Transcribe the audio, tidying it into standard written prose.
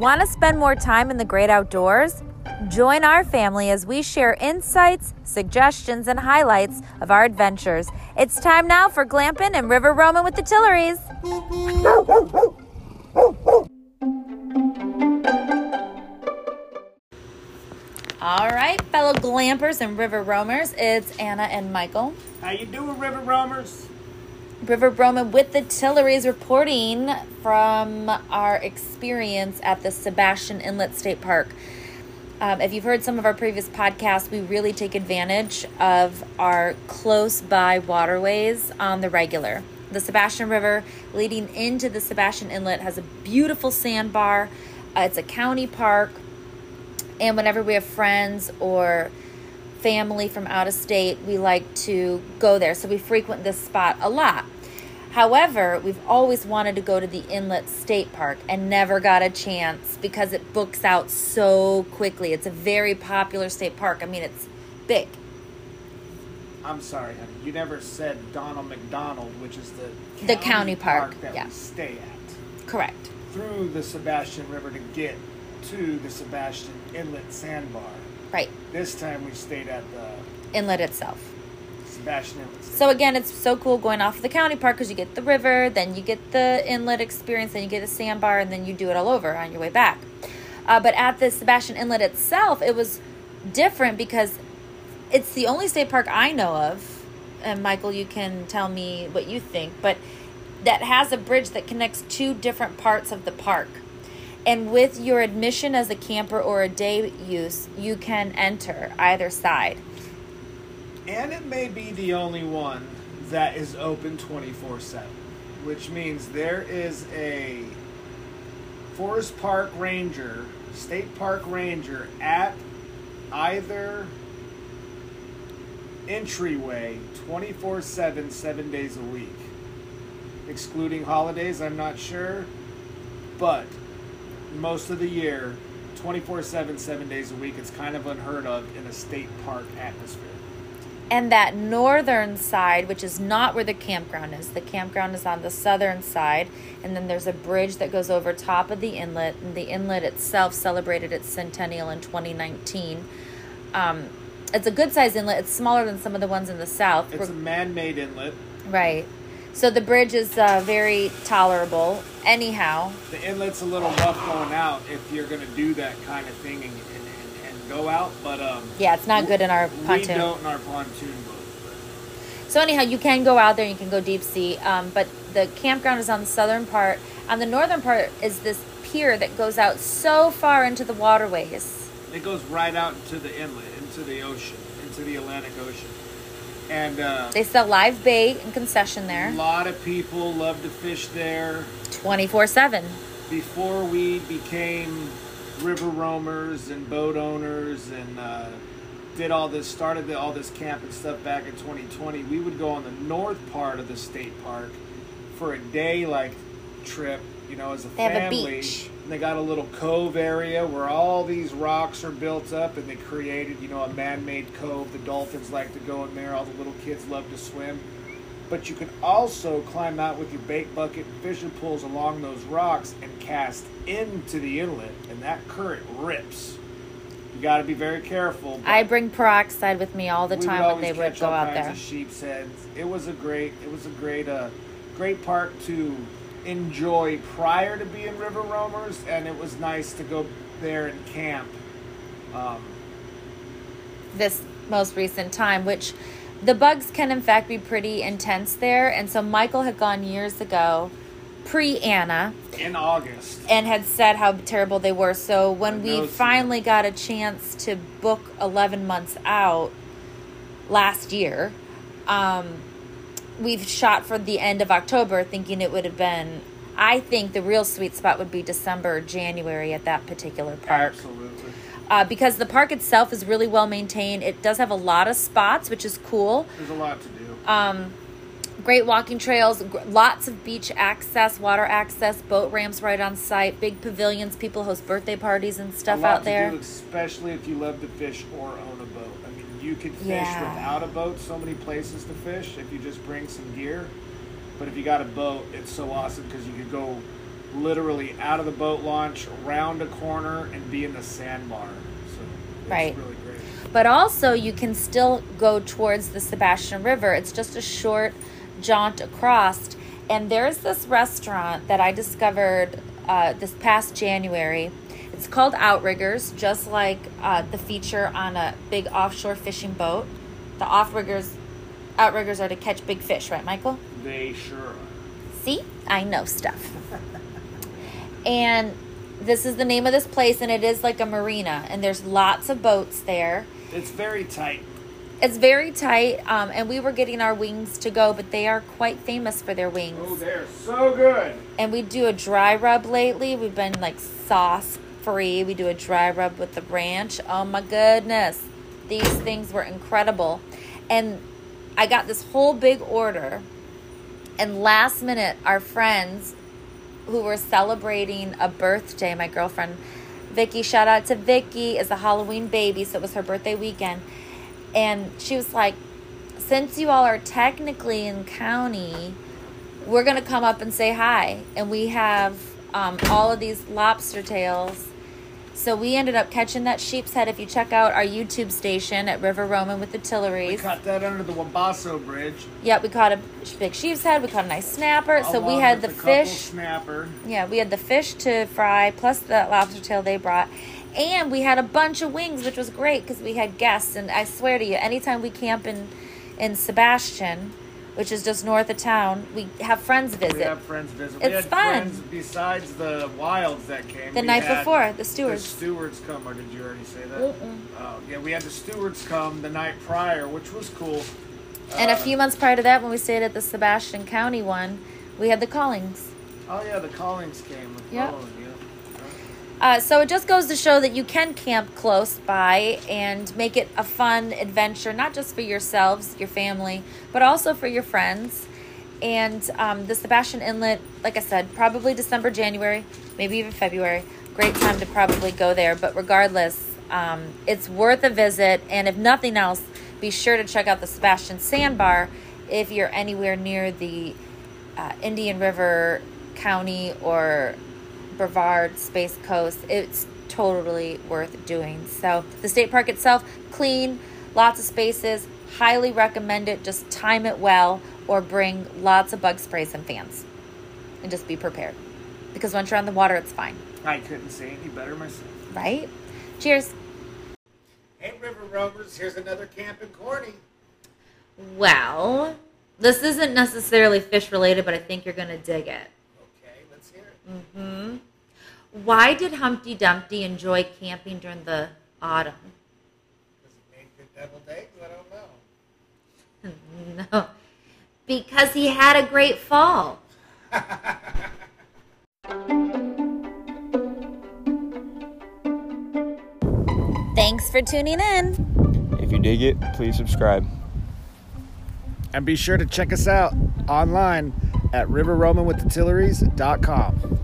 Want to spend more time in the great outdoors? Join our family as we share insights, suggestions, and highlights of our adventures. It's time now for glamping and river roaming with the Tillerys. All right, fellow glampers and river roamers, it's Anna and Michael. How you doing, river roamers? River roaming with the Tillerys, reporting from our experience at the Sebastian Inlet State Park. If you've heard some of our previous podcasts, we really take advantage of our close-by waterways on the regular. The Sebastian River leading into the Sebastian Inlet has a beautiful sandbar. It's a county park. And whenever we have friends or family from out of state, we like to go there. So we frequent this spot a lot. However, we've always wanted to go to the Inlet State Park and never got a chance because it books out so quickly. It's a very popular state park. I mean, it's big. I'm sorry, honey. You never said Donald McDonald, which is the county park that yeah. we stay at. Correct. Through the Sebastian River to get to the Sebastian Inlet Sandbar. Right. This time we stayed at the Inlet itself. Sebastian Inlet. So again, it's so cool going off of the county park because you get the river, then you get the inlet experience, then you get the sandbar, and then you do it all over on your way back. But at the Sebastian Inlet itself, it was different because it's the only state park I know of, and Michael, you can tell me what you think, but that has a bridge that connects two different parts of the park. And with your admission as a camper or a day use, you can enter either side. And it may be the only one that is open 24/7, which means there is a Forest Park Ranger, State Park Ranger at either entryway 24/7, 7 days a week. Excluding holidays, I'm not sure, but most of the year, 24/7, 7 days a week, it's kind of unheard of in a state park atmosphere. And that northern side, which is not where the campground is. The campground is on the southern side. And then there's a bridge that goes over top of the inlet. And the inlet itself celebrated its centennial in 2019. It's a good-sized inlet. It's smaller than some of the ones in the south. It's a man-made inlet. Right. So the bridge is very tolerable. Anyhow. The inlet's a little rough going out if you're going to do that kind of thing and go out, but yeah, it's not good in our pontoon. We don't in our pontoon boat. So anyhow, you can go out there, you can go deep sea, but the campground is on the southern part. On the northern part is this pier that goes out so far into the waterways. It goes right out into the inlet, into the ocean, into the Atlantic Ocean. And they sell live bait and concession there. A lot of people love to fish there. 24/7. Before we became river roamers and boat owners and started all this camping stuff back in 2020, we would go on the north part of the state park for a day trip, as a family. They have a beach. And they got a little cove area where all these rocks are built up, and they created, a man-made cove. The dolphins like to go in there. All the little kids love to swim. But you can also climb out with your bait bucket and fishing poles along those rocks and cast into the inlet, and that current rips. You got to be very careful. I bring peroxide with me all the time when they would go out there. Of sheep's heads. It was a great great park to enjoy prior to being river roamers, and it was nice to go there and camp. This most recent time, which the bugs can in fact be pretty intense there, and so Michael had gone years ago, pre-Anna, in August, and had said how terrible they were. So when we finally got a chance to book 11 months out last year, we've shot for the end of October, thinking it would have been, I think the real sweet spot would be December or January at that particular park. Absolutely. Because the park itself is really well maintained. It does have a lot of spots, which is cool. There's a lot to do. Great walking trails, lots of beach access, water access, boat ramps right on site, big pavilions. People host birthday parties and stuff out there. A lot to do, especially if you love to fish or own a boat. I mean, you could fish without a boat. So many places to fish if you just bring some gear. But if you got a boat, it's so awesome because you could go literally out of the boat launch, around a corner, and be in the sandbar. So it's Right. really great. But also, you can still go towards the Sebastian River. It's just a short jaunt across. And there's this restaurant that I discovered this past January. It's called Outriggers, just like the feature on a big offshore fishing boat. The Outriggers are to catch big fish, right, Michael? They sure are. See? I know stuff. And this is the name of this place, and it is like a marina. And there's lots of boats there. It's very tight. It's very tight, and we were getting our wings to go, but they are quite famous for their wings. Oh, they're so good. And we do a dry rub lately. We've been like sauce free. We do a dry rub with the ranch. Oh my goodness. These things were incredible. And I got this whole big order. And last minute, our friends who were celebrating a birthday, my girlfriend Vicky, shout out to Vicky, is a Halloween baby, so it was her birthday weekend. And she was like, since you all are technically in county, we're going to come up and say hi. And we have all of these lobster tails. So we ended up catching that sheep's head. If you check out our YouTube station at River Roman with the Tilleries. We caught that under the Wabasso Bridge. Yeah, we caught a big sheep's head. We caught a nice snapper. So we had the fish. Snapper. Yeah, we had the fish to fry, plus the lobster tail they brought. And we had a bunch of wings, which was great because we had guests. And I swear to you, anytime we camp in Sebastian, which is just north of town, we have friends visit. We have friends visit. It's we had fun. Friends besides the Wilds that came. The night before, the stewards. The stewards come, or did you already say that? Mm-mm. Oh, yeah, we had the stewards come the night prior, which was cool. And a few months prior to that, when we stayed at the Sebastian County one, we had the Callings. Oh, yeah, the Callings came. Yep. Oh, yeah. So it just goes to show that you can camp close by and make it a fun adventure, not just for yourselves, your family, but also for your friends. And the Sebastian Inlet, like I said, probably December, January, maybe even February. Great time to probably go there. But regardless, it's worth a visit. And if nothing else, be sure to check out the Sebastian Sandbar if you're anywhere near the Indian River County or Brevard Space Coast. It's totally worth doing. So the state park itself, clean, lots of spaces, highly recommend it. Just time it well, or bring lots of bug sprays and fans, and just be prepared, because once you're on the water, it's fine. I couldn't say any better myself. Right? Cheers. Hey, River Roamers, here's another Camp in Corny. Well, this isn't necessarily fish related, but I think you're gonna dig it. Okay, let's hear it. Why did Humpty Dumpty enjoy camping during the autumn? Does it make good deviled eggs? I don't know. No, because he had a great fall. Thanks for tuning in. If you dig it, please subscribe. And be sure to check us out online at riverromanwiththetilleries.com.